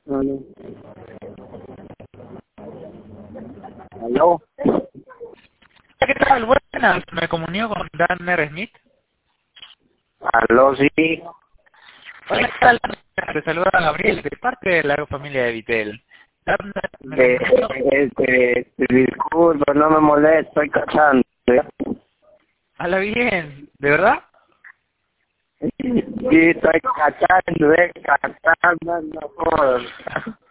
Aló. ¿Aló? ¿Qué tal? Buenas, me comunico con Danner Smith. ¿Aló, sí? Hola, ¿qué tal? Te saluda Gabriel, de parte de la familia de Vitel. Danner me comunicó. Disculpa, no me molesta, estoy cachando. Habla bien, ¿de verdad? Sí, estoy cachando, cachando, no jodas.